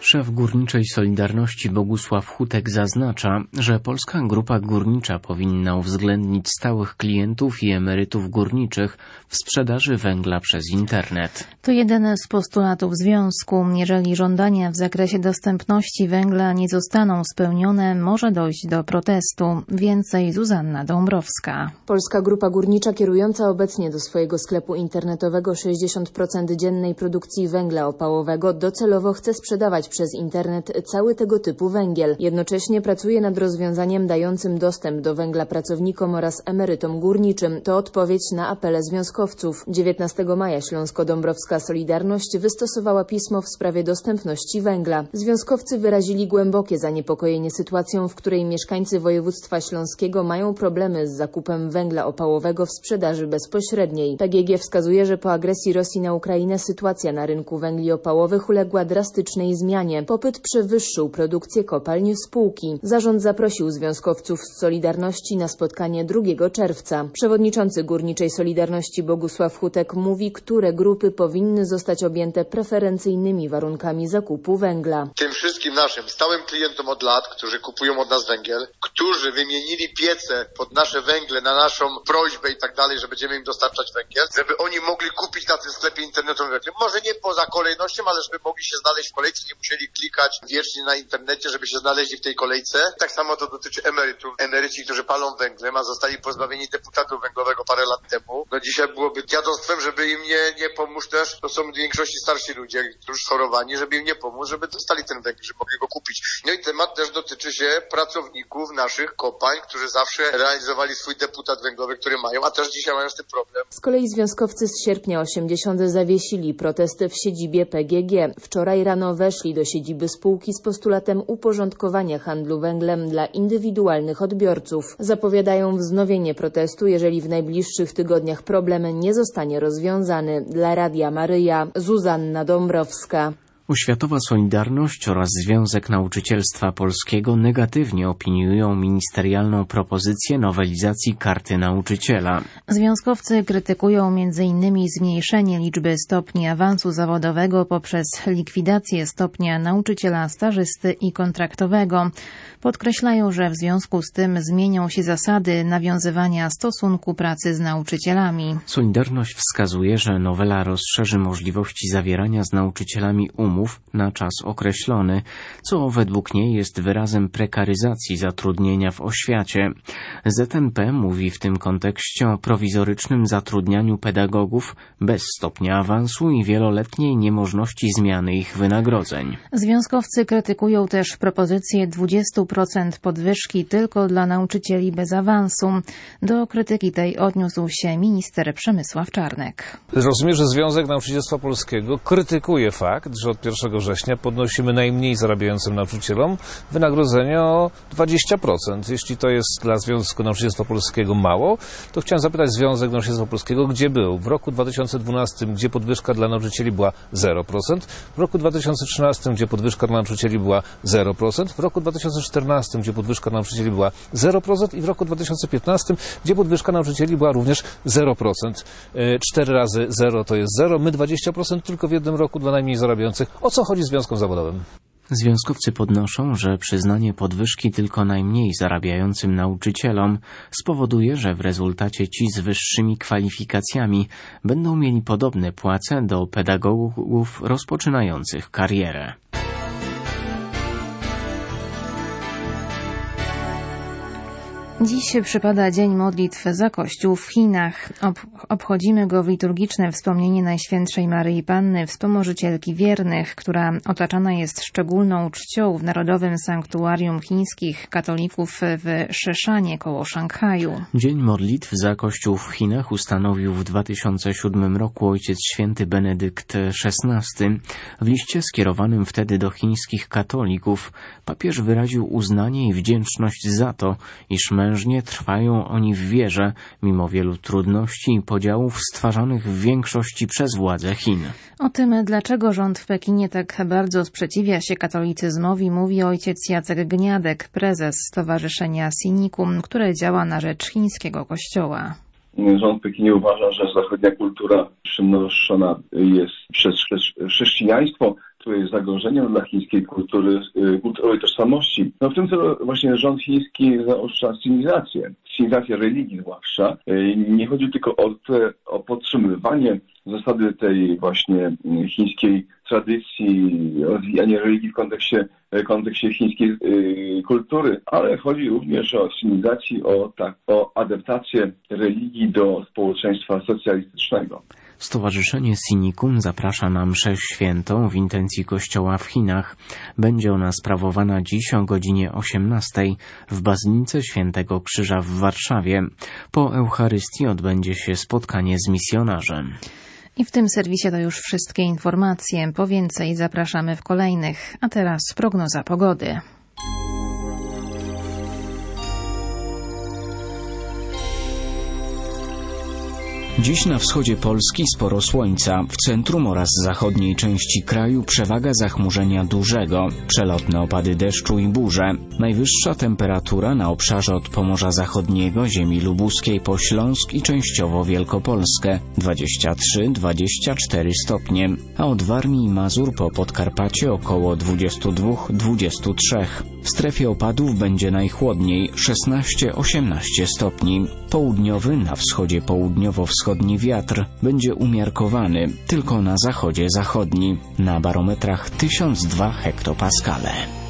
Szef Górniczej Solidarności Bogusław Hutek zaznacza, że Polska Grupa Górnicza powinna uwzględnić stałych klientów i emerytów górniczych w sprzedaży węgla przez internet. To jeden z postulatów związku. Jeżeli żądania w zakresie dostępności węgla nie zostaną spełnione, może dojść do protestu. Więcej Zuzanna Dąbrowska. Polska Grupa Górnicza, kierująca obecnie do swojego sklepu internetowego 60% dziennej produkcji węgla opałowego, docelowo chce sprzedawać przez internet cały tego typu węgiel. Jednocześnie pracuje nad rozwiązaniem dającym dostęp do węgla pracownikom oraz emerytom górniczym. To odpowiedź na apele związkowców. 19 maja Śląsko-Dąbrowska Solidarność wystosowała pismo w sprawie dostępności węgla. Związkowcy wyrazili głębokie zaniepokojenie sytuacją, w której mieszkańcy województwa śląskiego mają problemy z zakupem węgla opałowego w sprzedaży bezpośredniej. PGG wskazuje, że po agresji Rosji na Ukrainę sytuacja na rynku węgli opałowych uległa drastycznej zmianie. Popyt przewyższył produkcję kopalń spółki. Zarząd zaprosił związkowców z Solidarności na spotkanie 2 czerwca. Przewodniczący Górniczej Solidarności Bogusław Hutek mówi, które grupy powinny zostać objęte preferencyjnymi warunkami zakupu węgla. Tym wszystkim naszym stałym klientom od lat, którzy kupują od nas węgiel, którzy wymienili piece pod nasze węgle na naszą prośbę i tak dalej, że będziemy im dostarczać węgiel, żeby oni mogli kupić na tym sklepie internetowym węgiel. Może nie poza kolejnością, ale żeby mogli się znaleźć w kolejce, nie musieli klikać wiecznie na internecie, żeby się znaleźli w tej kolejce. Tak samo to dotyczy emerytów. Emeryci, którzy palą węglem, a zostali pozbawieni deputatu węglowego parę lat temu. No dzisiaj byłoby dziadostwem, żeby im nie pomóż też. To są w większości starsi ludzie, którzy chorowani, żeby im nie pomóc, żeby dostali ten węgiel, żeby mogli go kupić. No i temat też dotyczy się pracowników naszych kopalń, którzy zawsze realizowali swój deputat węglowy, który mają, a też dzisiaj mają z tym problem. Z kolei związkowcy z sierpnia 80 zawiesili protesty w siedzibie PGG. Wczoraj rano weszli do siedziby spółki z postulatem uporządkowania handlu węglem dla indywidualnych odbiorców. Zapowiadają wznowienie protestu, jeżeli w najbliższych tygodniach problem nie zostanie rozwiązany. Dla Radia Maryja, Zuzanna Dąbrowska. Oświatowa Solidarność oraz Związek Nauczycielstwa Polskiego negatywnie opiniują ministerialną propozycję nowelizacji Karty Nauczyciela. Związkowcy krytykują m.in. zmniejszenie liczby stopni awansu zawodowego poprzez likwidację stopnia nauczyciela stażysty i kontraktowego. Podkreślają, że w związku z tym zmienią się zasady nawiązywania stosunku pracy z nauczycielami. Solidarność wskazuje, że nowela rozszerzy możliwości zawierania z nauczycielami umów na czas określony, co według niej jest wyrazem prekaryzacji zatrudnienia w oświacie. ZNP mówi w tym kontekście o prowizorycznym zatrudnianiu pedagogów bez stopnia awansu i wieloletniej niemożności zmiany ich wynagrodzeń. Związkowcy krytykują też propozycję 20% podwyżki tylko dla nauczycieli bez awansu. Do krytyki tej odniósł się minister Przemysław Czarnek. Rozumiem, że Związek Nauczycielstwa Polskiego krytykuje fakt, że od 1 września podnosimy najmniej zarabiającym nauczycielom wynagrodzenie o 20%. Jeśli to jest dla Związku Nauczycielstwa Polskiego mało, to chciałem zapytać Związek Nauczycielstwa Polskiego, gdzie był? W roku 2012, gdzie podwyżka dla nauczycieli była 0%, w roku 2013, gdzie podwyżka dla nauczycieli była 0%, w roku 2014, gdzie podwyżka nauczycieli była 0% i w roku 2015, gdzie podwyżka nauczycieli była również 0%. 4 razy 0 to jest 0, my 20% tylko w jednym roku dla najmniej zarabiających. O co chodzi związkom zawodowym? Związkowcy podnoszą, że przyznanie podwyżki tylko najmniej zarabiającym nauczycielom spowoduje, że w rezultacie ci z wyższymi kwalifikacjami będą mieli podobne płace do pedagogów rozpoczynających karierę. Dziś przypada Dzień Modlitw za Kościół w Chinach. Obchodzimy go w liturgiczne wspomnienie Najświętszej Maryi Panny, wspomożycielki wiernych, która otaczana jest szczególną czcią w Narodowym Sanktuarium Chińskich Katolików w Szeszanie koło Szanghaju. Dzień Modlitw za Kościół w Chinach ustanowił w 2007 roku Ojciec Święty Benedykt XVI. W liście skierowanym wtedy do chińskich katolików papież wyraził uznanie i wdzięczność za to, iż mężnie trwają oni w wierze, mimo wielu trudności i podziałów stwarzanych w większości przez władze Chin. O tym, dlaczego rząd w Pekinie tak bardzo sprzeciwia się katolicyzmowi, mówi ojciec Jacek Gniadek, prezes Stowarzyszenia Sinikum, które działa na rzecz chińskiego kościoła. Rząd w Pekinie uważa, że zachodnia kultura przenoszona jest przez chrześcijaństwo, które jest zagrożeniem dla chińskiej kulturowej tożsamości. No w tym celu właśnie rząd chiński zaostrza synizację religii zwłaszcza. Nie chodzi tylko o podtrzymywanie zasady tej właśnie chińskiej tradycji, rozwijanie religii w kontekście chińskiej kultury, ale chodzi również o synizację, o adaptację religii do społeczeństwa socjalistycznego. Stowarzyszenie Sinicum zaprasza na mszę świętą w intencji kościoła w Chinach. Będzie ona sprawowana dziś o godzinie 18:00 w Bazylice Świętego Krzyża w Warszawie. Po Eucharystii odbędzie się spotkanie z misjonarzem. I w tym serwisie to już wszystkie informacje. Po więcej zapraszamy w kolejnych. A teraz prognoza pogody. Dziś na wschodzie Polski sporo słońca, w centrum oraz zachodniej części kraju przewaga zachmurzenia dużego, przelotne opady deszczu i burze. Najwyższa temperatura na obszarze od Pomorza Zachodniego, ziemi lubuskiej po Śląsk i częściowo Wielkopolskę 23-24 stopnie, a od Warmii i Mazur po Podkarpacie około 22-23. W strefie opadów będzie najchłodniej 16-18 stopni. Południowy, na wschodzie południowo-wschodni wiatr będzie umiarkowany, tylko na zachodzie zachodni. Na barometrach 1002 hektopaskale.